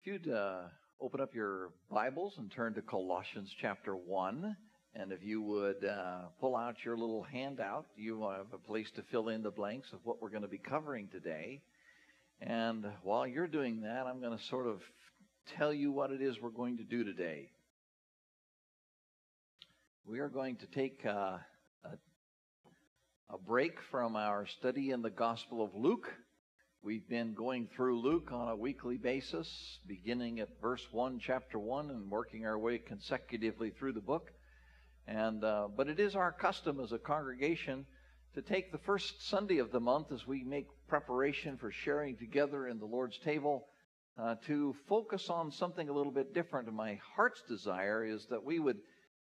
you'd open up your Bibles and turn to Colossians chapter 1, and if you would pull out your little handout, you have a place to fill in the blanks of what we're going to be covering today. And while you're doing that, I'm going to sort of tell you what it is we're going to do today. We are going to take a break from our study in the Gospel of Luke. We've been going through Luke on a weekly basis, beginning at verse 1, chapter 1, and working our way consecutively through the book. But it is our custom as a congregation to take the first Sunday of the month as we make preparation for sharing together in the Lord's table to focus on something a little bit different. And my heart's desire is that we would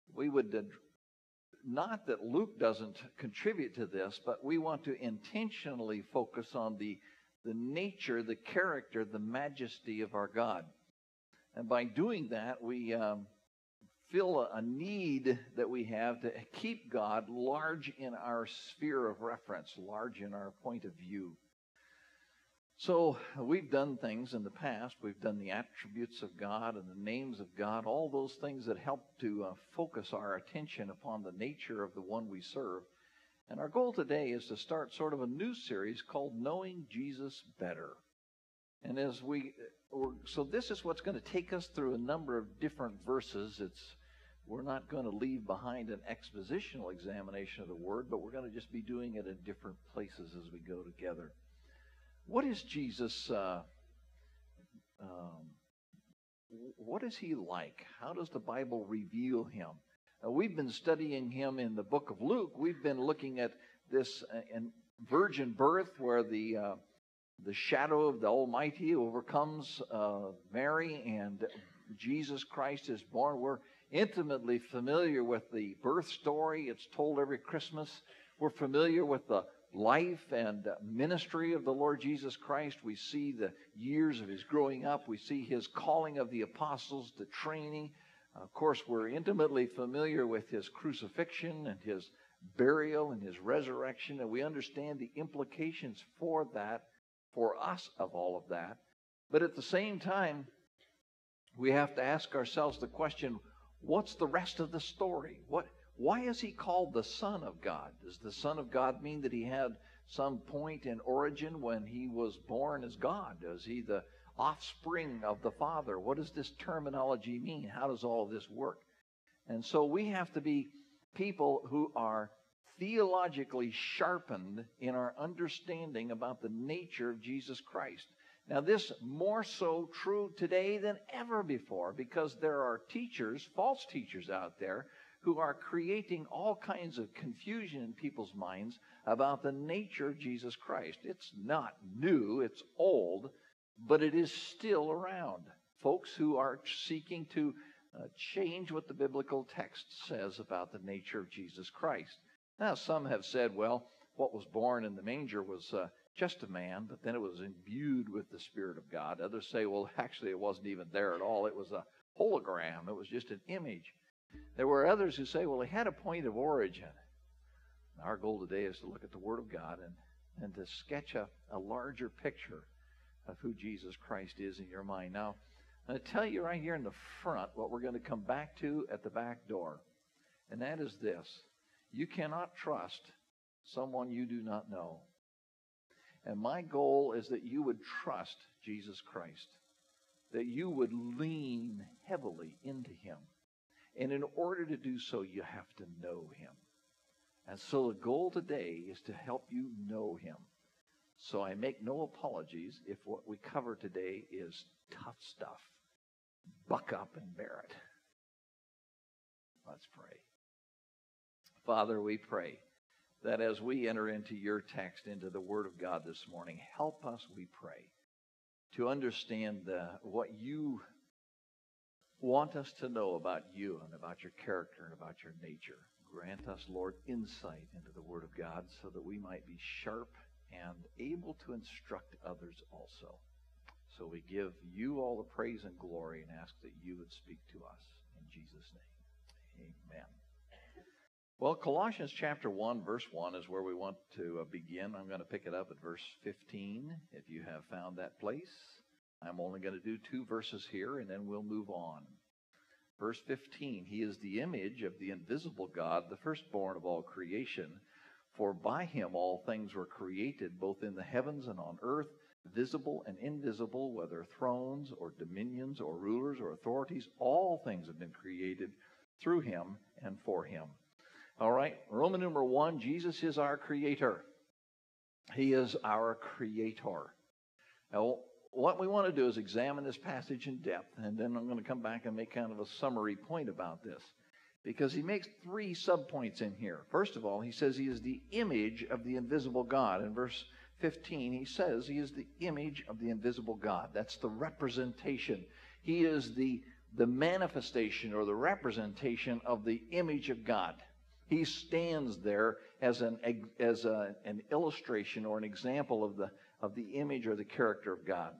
not that Luke doesn't contribute to this, but we want to intentionally focus on the nature, the character, the majesty of our God. And by doing that, we fill a need that we have to keep God large in our sphere of reference, large in our point of view. So we've done things in the past. We've done the attributes of God and the names of God, all those things that help to focus our attention upon the nature of the one we serve. And our goal today is to start sort of a new series called Knowing Jesus Better. And so this is what's going to take us through a number of different verses. We're not going to leave behind an expositional examination of the Word, but we're going to just be doing it in different places as we go together. What is Jesus, what is he like? How does the Bible reveal him? We've been studying him in the book of Luke. We've been looking at this virgin birth where the shadow of the Almighty overcomes Mary and Jesus Christ is born. We're intimately familiar with the birth story. It's told every Christmas. We're familiar with the life and ministry of the Lord Jesus Christ. We see the years of his growing up. We see his calling of the apostles, the training. Of course, we're intimately familiar with his crucifixion and his burial and his resurrection, and we understand the implications for that, for us of all of that. But at the same time, we have to ask ourselves the question, what's the rest of the story? Why is he called the Son of God? Does the Son of God mean that he had some point in origin when he was born as God? Is he the offspring of the Father? What does this terminology mean? How does all of this work? And so we have to be people who are theologically sharpened in our understanding about the nature of Jesus Christ. Now, this more so true today than ever before, because there are teachers, false teachers out there, who are creating all kinds of confusion in people's minds about the nature of Jesus Christ. It's not new, it's old, but it is still around. Folks who are seeking to change what the biblical text says about the nature of Jesus Christ. Now, some have said, well, what was born in the manger was just a man, but then it was imbued with the Spirit of God. Others say, well, actually, it wasn't even there at all. It was a hologram. It was just an image. There were others who say, well, he had a point of origin. Our goal today is to look at the Word of God and to sketch a larger picture of who Jesus Christ is in your mind. Now, I'm going to tell you right here in the front what we're going to come back to at the back door. And that is this. You cannot trust someone you do not know. And my goal is that you would trust Jesus Christ, that you would lean heavily into him. And in order to do so, you have to know him. And so the goal today is to help you know him. So I make no apologies if what we cover today is tough stuff. Buck up and bear it. Let's pray. Father, we pray that as we enter into your text, into the Word of God this morning, help us, we pray, to understand what you want us to know about you and about your character and about your nature. Grant us, Lord, insight into the Word of God so that we might be sharp and able to instruct others also. So we give you all the praise and glory and ask that you would speak to us. In Jesus' name, amen. Well, Colossians chapter 1, verse 1 is where we want to begin. I'm going to pick it up at verse 15, if you have found that place. I'm only going to do 2 verses here, and then we'll move on. Verse 15, he is the image of the invisible God, the firstborn of all creation. For by him all things were created, both in the heavens and on earth, visible and invisible, whether thrones or dominions or rulers or authorities. All things have been created through him and for him. All right, Roman numeral 1, Jesus is our creator. He is our creator. Now, what we want to do is examine this passage in depth, and then I'm going to come back and make kind of a summary point about this, because he makes 3 subpoints in here. First of all, he says he is the image of the invisible God. In verse 15, he says he is the image of the invisible God. That's the representation. He is the manifestation or the representation of the image of God. He stands there as an illustration or an example of the image or the character of God.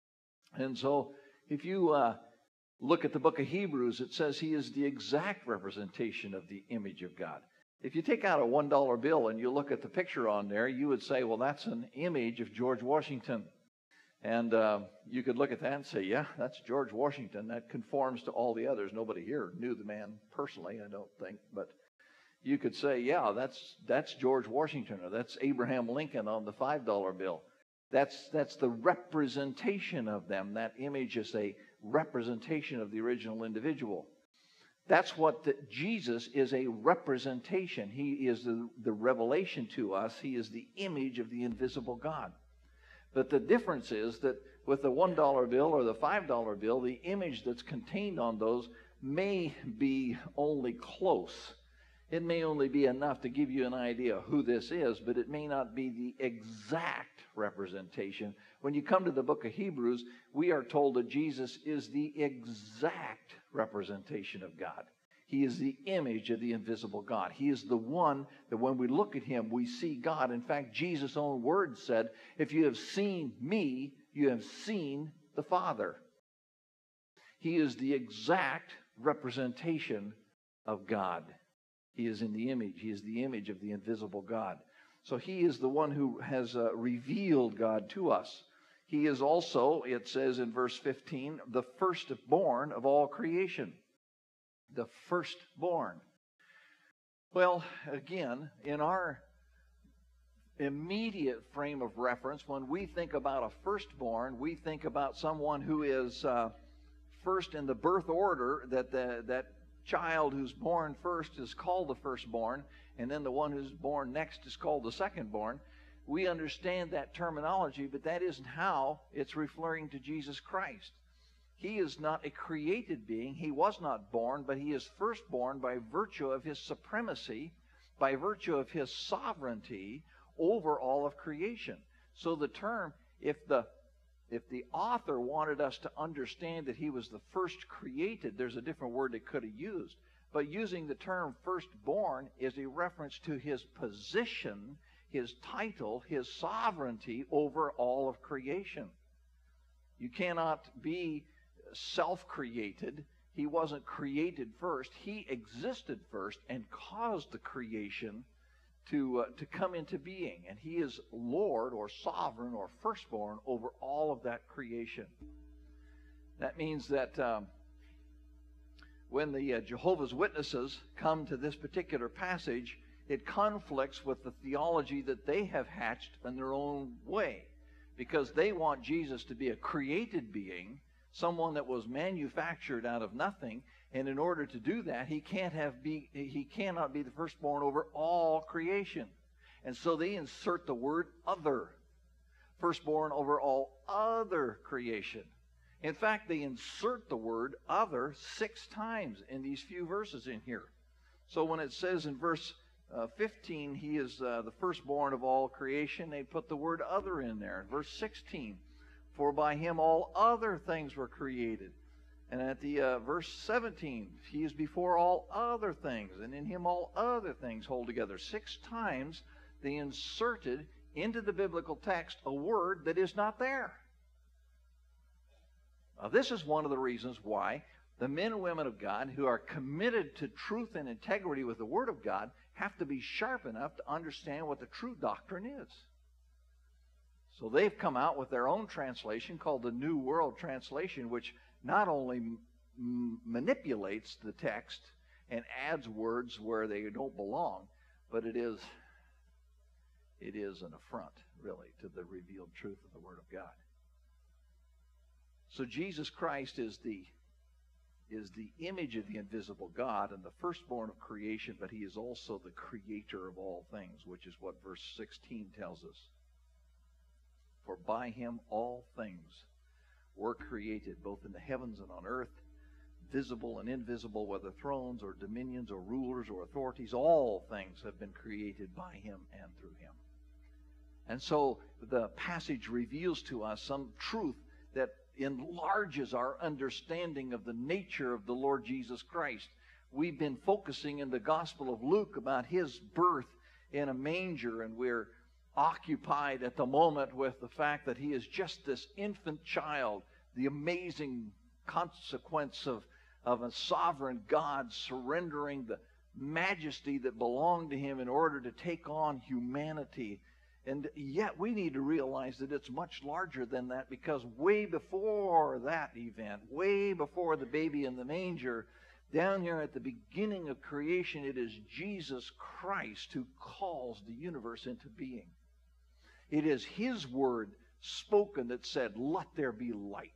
And so if you look at the book of Hebrews, it says he is the exact representation of the image of God. If you take out a $1 bill and you look at the picture on there, you would say, well, that's an image of George Washington. And you could look at that and say, yeah, that's George Washington. That conforms to all the others. Nobody here knew the man personally, I don't think. But you could say, yeah, that's George Washington, or that's Abraham Lincoln on the $5 bill. That's the representation of them. That image is a representation of the original individual. That's what Jesus is, a representation. He is the revelation to us. He is the image of the invisible God. But the difference is that with the $1 bill or the $5 bill, the image that's contained on those may be only close. It may only be enough to give you an idea of who this is, but it may not be the exact representation. When you come to the book of Hebrews, we are told that Jesus is the exact representation of God. He is the image of the invisible God. He is the one that when we look at him, we see God. In fact, Jesus' own words said, if you have seen me, you have seen the Father. He is the exact representation of God. He is in the image. He is the image of the invisible God. So he is the one who has revealed God to us. He is also, it says in verse 15, the firstborn of all creation. The firstborn. Well, again, in our immediate frame of reference, when we think about a firstborn, we think about someone who is first in the birth order, that child who's born first is called the firstborn, and then the one who's born next is called the secondborn. We understand that terminology, but that isn't how it's referring to Jesus Christ. He is not a created being. He was not born, but he is firstborn by virtue of his supremacy, by virtue of his sovereignty over all of creation. So the term, if the author wanted us to understand that he was the first created, there's a different word they could have used. But using the term firstborn is a reference to his position, his title, his sovereignty over all of creation. You cannot be self-created. He wasn't created first. He existed first and caused the creation to come into being. And he is Lord or sovereign or firstborn over all of that creation. That means that when the Jehovah's Witnesses come to this particular passage, it conflicts with the theology that they have hatched in their own way, because they want Jesus to be a created being, someone that was manufactured out of nothing, and in order to do that, he cannot be the firstborn over all creation. And so they insert the word other, firstborn over all other creation. In fact, they insert the word other 6 times in these few verses in here. So when it says in verse 15, he is the firstborn of all creation, they put the word other in there. In verse 16, for by him all other things were created. And at the verse 17, he is before all other things, and in him all other things hold together. 6 times they inserted into the biblical text a word that is not there. Now, this is one of the reasons why the men and women of God who are committed to truth and integrity with the Word of God have to be sharp enough to understand what the true doctrine is. So they've come out with their own translation called the New World Translation, which not only manipulates the text and adds words where they don't belong, but it is an affront, really, to the revealed truth of the Word of God. So Jesus Christ is the image of the invisible God and the firstborn of creation, but he is also the creator of all things, which is what verse 16 tells us. For by him all things were created, both in the heavens and on earth, visible and invisible, whether thrones or dominions or rulers or authorities. All things have been created by him and through him. And so the passage reveals to us some truth that enlarges our understanding of the nature of the Lord Jesus Christ. We've been focusing in the Gospel of Luke about his birth in a manger, and we're occupied at the moment with the fact that he is just this infant child, the amazing consequence of a sovereign God surrendering the majesty that belonged to him in order to take on humanity. And yet we need to realize that it's much larger than that, because way before that event, way before the baby in the manger, down here at the beginning of creation, it is Jesus Christ who calls the universe into being. It is his word spoken that said, "Let there be light,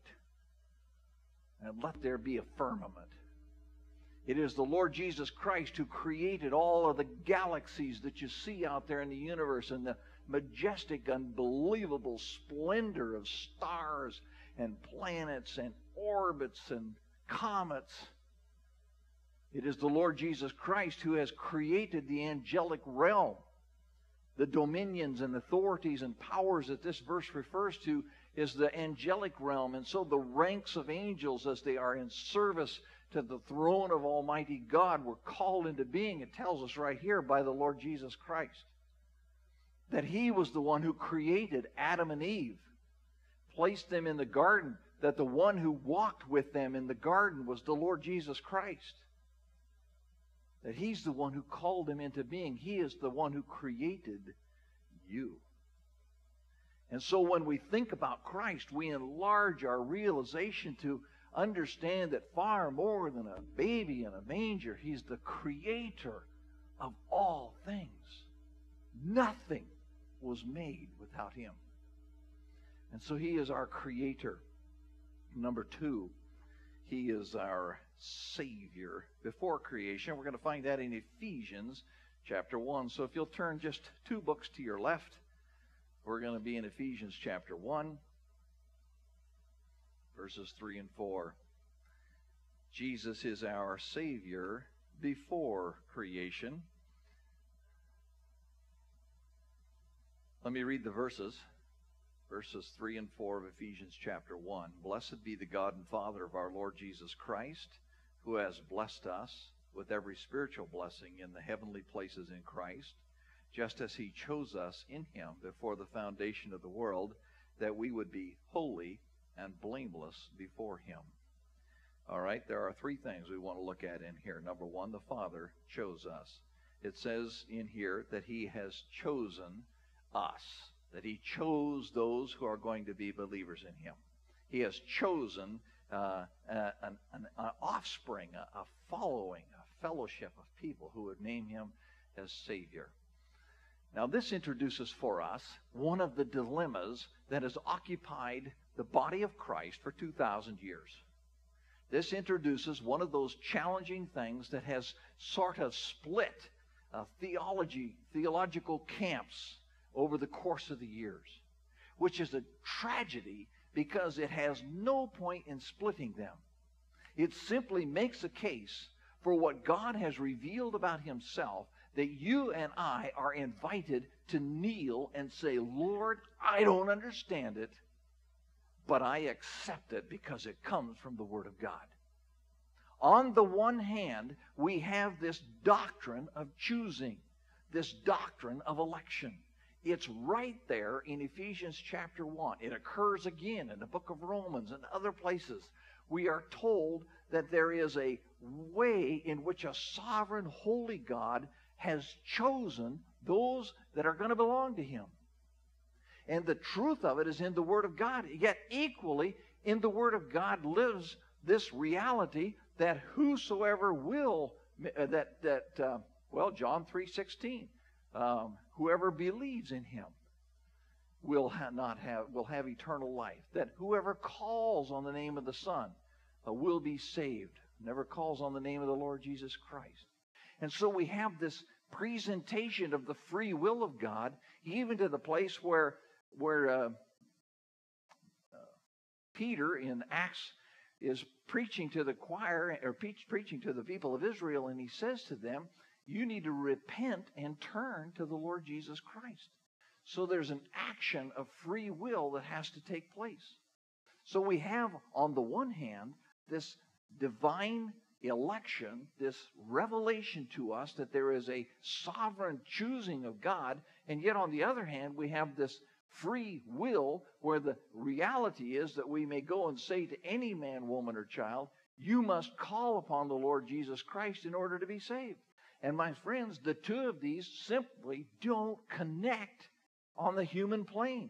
and let there be a firmament." It is the Lord Jesus Christ who created all of the galaxies that you see out there in the universe, and the majestic, unbelievable splendor of stars and planets and orbits and comets. It is the Lord Jesus Christ who has created the angelic realm. The dominions and authorities and powers that this verse refers to is the angelic realm. And so the ranks of angels, as they are in service to the throne of Almighty God, were called into being, it tells us right here, by the Lord Jesus Christ. That he was the one who created Adam and Eve, placed them in the garden, that the one who walked with them in the garden was the Lord Jesus Christ. That he's the one who called them into being. He is the one who created you. And so when we think about Christ, we enlarge our realization to understand that far more than a baby in a manger, he's the creator of all things. Nothing was made without him. And so he is our creator. Number two, he is our Savior before creation. We're going to find that in Ephesians chapter 1. So if you'll turn just 2 books to your left, we're going to be in Ephesians chapter 1, verses 3 and 4. Jesus is our Savior before creation. Let me read the verses. Verses 3 and 4 of Ephesians chapter 1. Blessed be the God and Father of our Lord Jesus Christ, who has blessed us with every spiritual blessing in the heavenly places in Christ, just as he chose us in him before the foundation of the world, that we would be holy and blameless before him. All right, there are 3 things we want to look at in here. Number 1, the Father chose us. It says in here that he has chosen us, that he chose those who are going to be believers in him. He has chosen an offspring, a following, a fellowship of people who would name him as Savior. Now this introduces for us one of the dilemmas that has occupied the body of Christ for 2,000 years. This introduces one of those challenging things that has sort of split theological camps over the course of the years, which is a tragedy because it has no point in splitting them. It simply makes a case for what God has revealed about himself, that you and I are invited to kneel and say, Lord, I don't understand it, but I accept it because it comes from the Word of God. On the one hand, we have this doctrine of choosing, this doctrine of election. It's right there in Ephesians chapter 1. It occurs again in the book of Romans and other places. We are told that there is a way in which a sovereign, holy God has chosen those that are going to belong to him. And the truth of it is in the Word of God. Yet equally, in the Word of God lives this reality that whosoever will, John 3:16, whoever believes in Him will have eternal life. That whoever calls on the name of the Son will be saved. Never calls on the name of the Lord Jesus Christ. And so we have this presentation of the free will of God, even to the place where Peter in Acts is preaching to the choir, or preaching to the people of Israel, and he says to them, you need to repent and turn to the Lord Jesus Christ. So there's an action of free will that has to take place. So we have, on the one hand, this divine election, this revelation to us that there is a sovereign choosing of God, and yet on the other hand, we have this free will where the reality is that we may go and say to any man, woman, or child, you must call upon the Lord Jesus Christ in order to be saved. And my friends, the two of these simply don't connect on the human plane.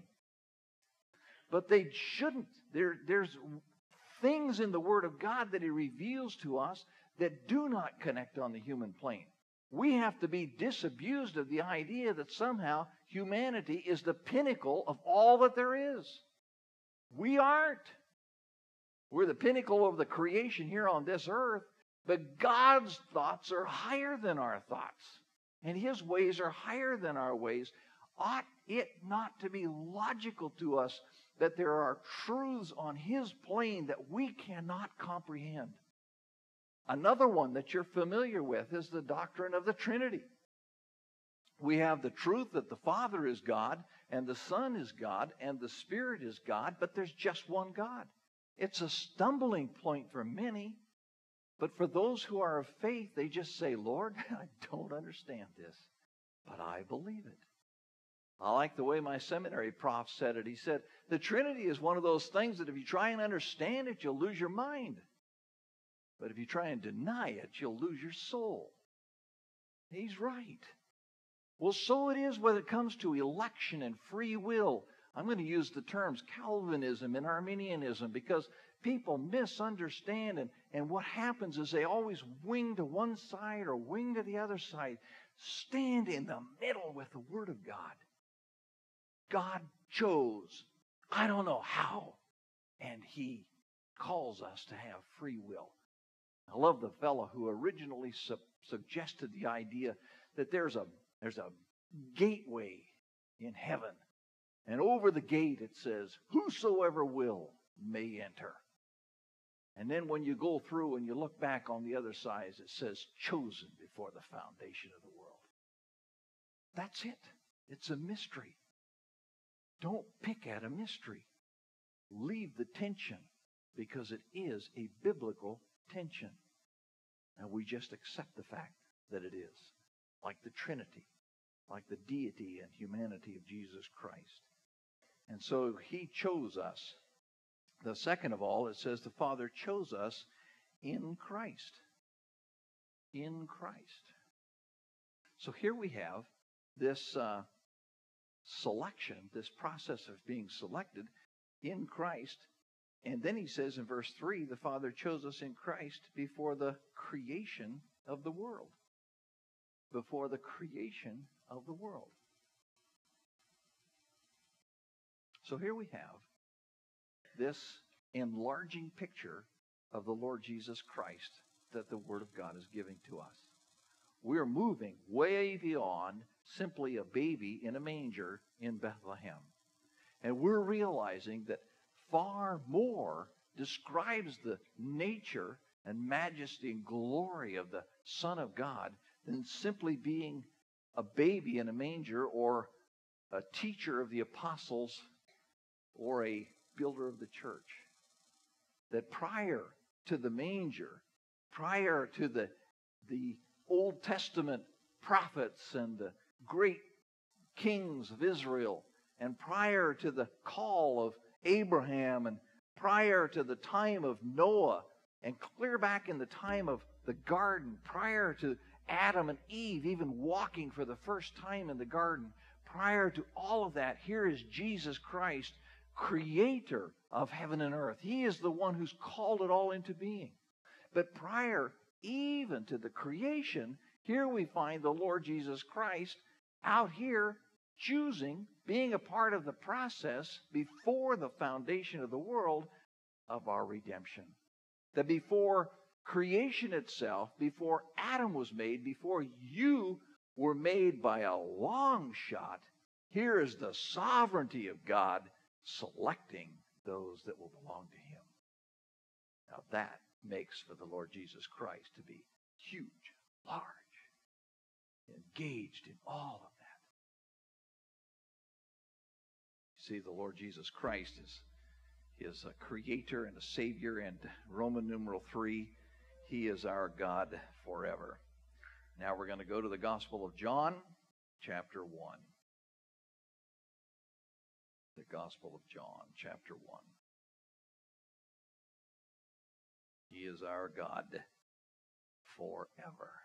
But they shouldn't. There's things in the Word of God that He reveals to us that do not connect on the human plane. We have to be disabused of the idea that somehow humanity is the pinnacle of all that there is. We aren't. We're the pinnacle of the creation here on this earth, but God's thoughts are higher than our thoughts, and His ways are higher than our ways. Ought it not to be logical to us that there are truths on His plane that we cannot comprehend? Another one that you're familiar with is the doctrine of the Trinity. We have the truth that the Father is God, and the Son is God, and the Spirit is God, but there's just one God. It's a stumbling point for many, but for those who are of faith, they just say, Lord, I don't understand this, but I believe it. I like the way my seminary prof said it. He said, the Trinity is one of those things that if you try and understand it, you'll lose your mind. But if you try and deny it, you'll lose your soul. He's right. Well, so it is when it comes to election and free will. I'm going to use the terms Calvinism and Arminianism because people misunderstand, and what happens is they always wing to one side or wing to the other side. Stand in the middle with the Word of God. God chose, I don't know how, and He calls us to have free will. I love the fellow who originally suggested the idea that there's a gateway in heaven, and over the gate it says, whosoever will may enter. And then when you go through and you look back on the other side, it says, chosen before the foundation of the world. That's it. It's a mystery. Don't pick at a mystery. Leave the tension, because it is a biblical tension. And we just accept the fact that it is. Like the Trinity, like the deity and humanity of Jesus Christ. And so He chose us. The second of all, it says the Father chose us in Christ. In Christ. So here we have this selection, this process of being selected in Christ. And then he says in verse 3, the Father chose us in Christ before the creation of the world. Before the creation of the world. So here we have this enlarging picture of the Lord Jesus Christ that the Word of God is giving to us. We're moving way beyond simply a baby in a manger in Bethlehem. And we're realizing that far more describes the nature and majesty and glory of the Son of God than simply being a baby in a manger or a teacher of the apostles or a builder of the church. That prior to the manger, prior to the Old Testament prophets and the great kings of Israel, and prior to the call of Abraham, and prior to the time of Noah, and clear back in the time of the garden, prior to Adam and Eve even walking for the first time in the garden, prior to all of that, here is Jesus Christ, creator of heaven and earth. He is the one who's called it all into being. But prior even to the creation, here we find the Lord Jesus Christ out here choosing, being a part of the process before the foundation of the world of our redemption. That before creation itself, before Adam was made, before you were made by a long shot, here is the sovereignty of God selecting those that will belong to Him. Now that makes for the Lord Jesus Christ to be huge, large, engaged in all of that. You see, the Lord Jesus Christ is a creator and a savior, and Roman numeral 3, He is our God forever. Now we're going to go to the Gospel of John, chapter 1. The Gospel of John, chapter 1. He is our God forever.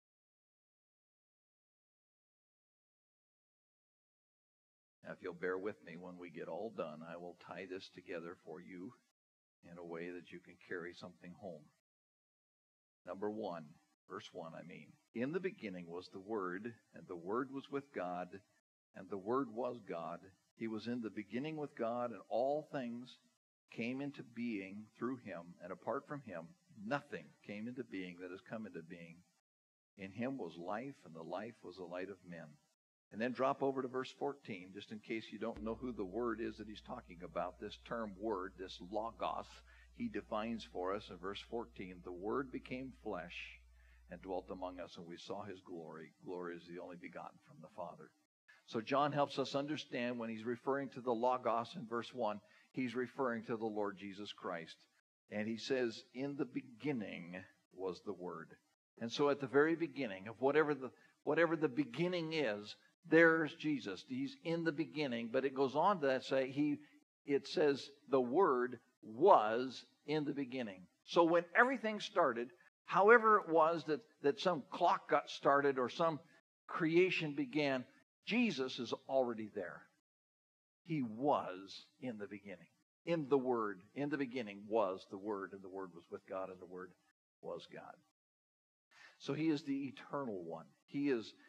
Now, if you'll bear with me, when we get all done, I will tie this together for you in a way that you can carry something home. Number 1, verse 1, I mean. In the beginning was the Word, and the Word was with God, and the Word was God. He was in the beginning with God, and all things came into being through Him, and apart from Him, nothing came into being that has come into being. In Him was life, and the life was the light of men. And then drop over to verse 14, just in case you don't know who the Word is that He's talking about. This term Word, this Logos, He defines for us in verse 14. The Word became flesh and dwelt among us, and we saw His glory. Glory is the only begotten from the Father. So John helps us understand when he's referring to the Logos in verse 1, he's referring to the Lord Jesus Christ. And he says, in the beginning was the Word. And so at the very beginning of whatever the beginning is, there's Jesus. He's in the beginning. But it goes on to say, it says the Word was in the beginning. So when everything started, however it was that some clock got started or some creation began, Jesus is already there. He was in the beginning. In the Word. In the beginning was the Word, and the Word was with God, and the Word was God. So He is the eternal one. He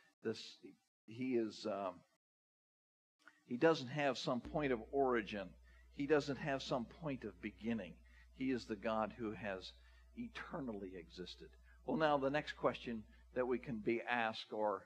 doesn't have some point of origin. He doesn't have some point of beginning. He is the God who has eternally existed. Well, now the next question that we can be asked or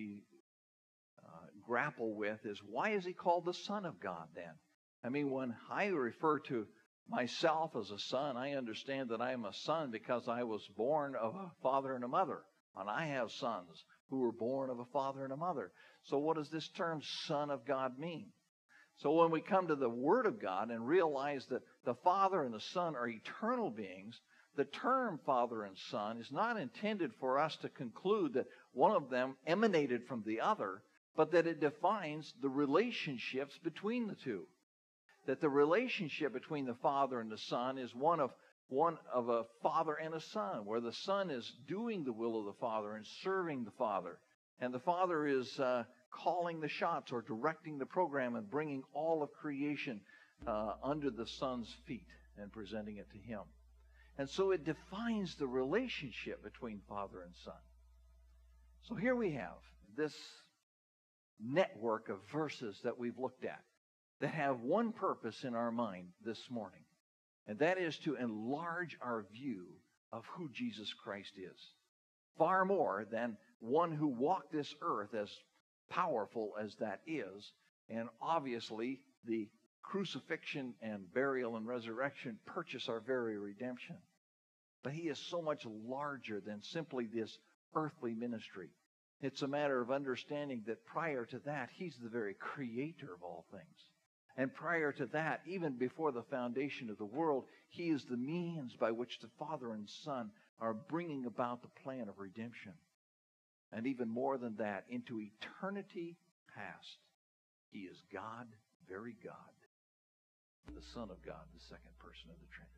grapple with is, why is He called the Son of God then? I mean, when I refer to myself as a son, I understand that I am a son because I was born of a father and a mother. And I have sons who were born of a father and a mother. So what does this term Son of God mean? So when we come to the Word of God and realize that the Father and the Son are eternal beings, the term Father and Son is not intended for us to conclude that one of them emanated from the other, but that it defines the relationships between the two. That the relationship between the Father and the Son is one of a father and a son, where the Son is doing the will of the Father and serving the Father. And the Father is calling the shots or directing the program and bringing all of creation under the Son's feet and presenting it to Him. And so it defines the relationship between Father and Son. So here we have this network of verses that we've looked at that have one purpose in our mind this morning, and that is to enlarge our view of who Jesus Christ is, far more than one who walked this earth, as powerful as that is. And obviously the crucifixion and burial and resurrection purchase our very redemption. But He is so much larger than simply this earthly ministry. It's a matter of understanding that prior to that, He's the very creator of all things. And prior to that, even before the foundation of the world, He is the means by which the Father and Son are bringing about the plan of redemption. And even more than that, into eternity past, He is God, very God, the Son of God, the second person of the Trinity.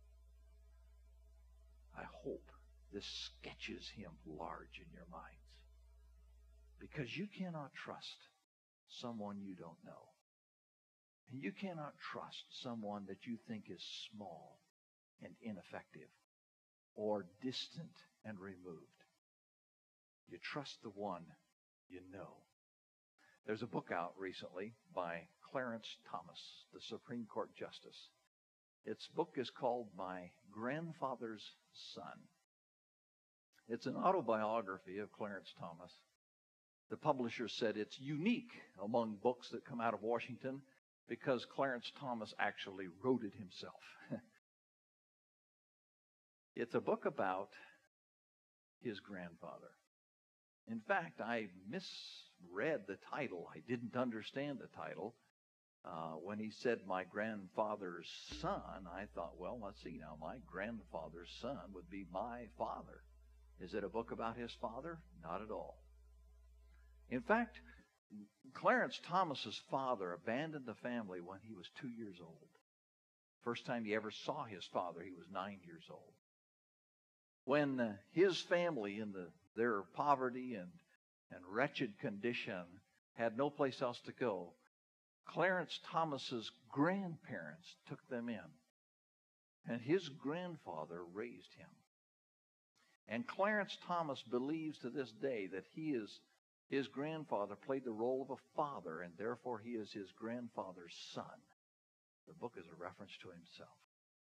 I hope this sketches Him large in your minds, because you cannot trust someone you don't know. And you cannot trust someone that you think is small and ineffective or distant and removed. You trust the one you know. There's a book out recently by Clarence Thomas, the Supreme Court Justice. Its book is called My Grandfather's Son. It's an autobiography of Clarence Thomas. The publisher said it's unique among books that come out of Washington because Clarence Thomas actually wrote it himself. It's a book about his grandfather. In fact, I misread the title. I didn't understand the title. When he said my grandfather's son, I thought, well, let's see now. My grandfather's son would be my father. Is it a book about his father? Not at all. In fact, Clarence Thomas's father abandoned the family when he was 2 years old. First time he ever saw his father, he was 9 years old. When his family, in their poverty and wretched condition, had no place else to go, Clarence Thomas's grandparents took them in, and his grandfather raised him. And Clarence Thomas believes to this day that his grandfather played the role of a father, and therefore he is his grandfather's son. The book is a reference to himself.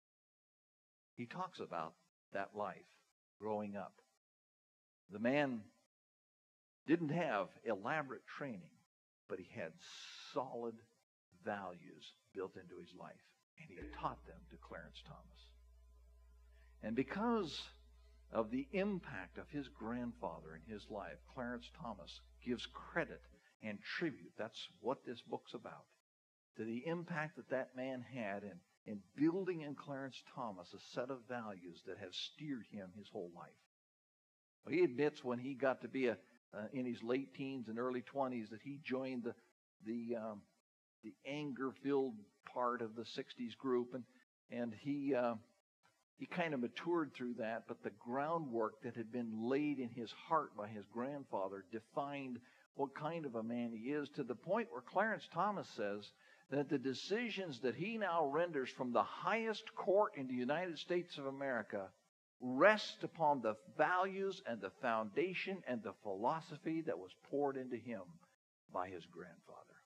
He talks about that life growing up. The man didn't have elaborate training, but he had solid values built into his life, and he taught them to Clarence Thomas. And because of the impact of his grandfather in his life, Clarence Thomas gives credit and tribute. That's what this book's about. To the impact that man had in building in Clarence Thomas a set of values that have steered him his whole life. Well, he admits when he got to be in his late teens and early 20s that he joined the anger-filled part of the 60s group, and he kind of matured through that, but the groundwork that had been laid in his heart by his grandfather defined what kind of a man he is, to the point where Clarence Thomas says that the decisions that he now renders from the highest court in the United States of America rest upon the values and the foundation and the philosophy that was poured into him by his grandfather.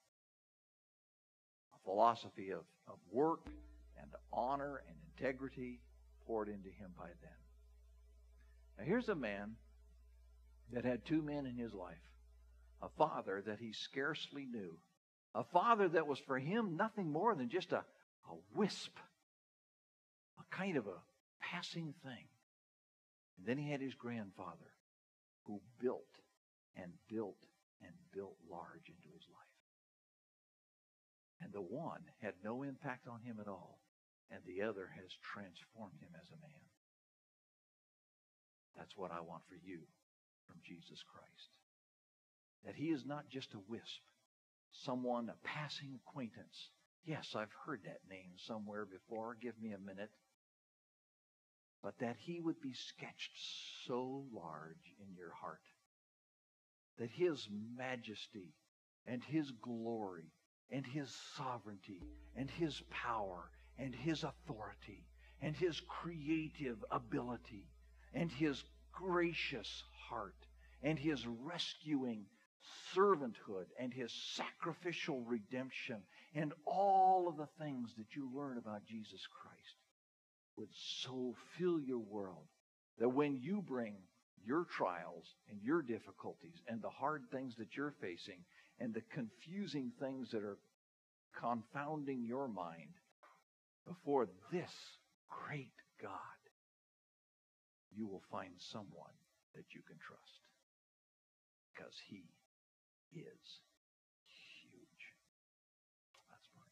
A philosophy of work and honor and integrity poured into him by then. Now here's a man that had two men in his life. A father that he scarcely knew. A father that was for him nothing more than just a wisp. A kind of a passing thing. And then he had his grandfather who built and built and built large into his life. And the one had no impact on him at all, and the other has transformed him as a man. That's what I want for you from Jesus Christ. That he is not just a wisp, someone, a passing acquaintance. Yes, I've heard that name somewhere before. Give me a minute. But that he would be sketched so large in your heart that his majesty and his glory and his sovereignty and his power and his authority and his creative ability and his gracious heart and his rescuing servanthood and his sacrificial redemption and all of the things that you learn about Jesus Christ would so fill your world that when you bring your trials and your difficulties and the hard things that you're facing and the confusing things that are confounding your mind before this great God, you will find someone that you can trust because he is huge. Let's pray.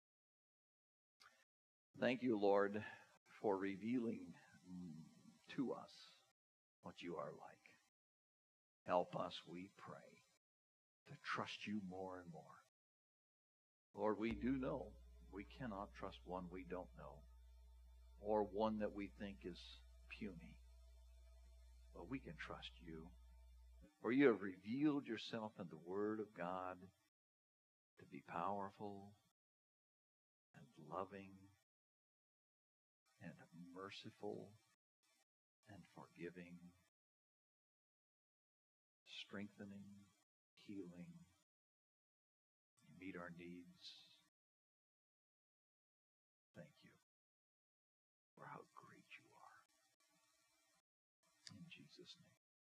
Thank you, Lord, for revealing to us what you are like. Help us, we pray, to trust you more and more. Lord, we do know we cannot trust one we don't know or one that we think is puny. But we can trust you. For you have revealed yourself in the Word of God. to be powerful and loving and merciful and forgiving, strengthening, healing. You meet our needs. Thank you for how great you are. In Jesus' name.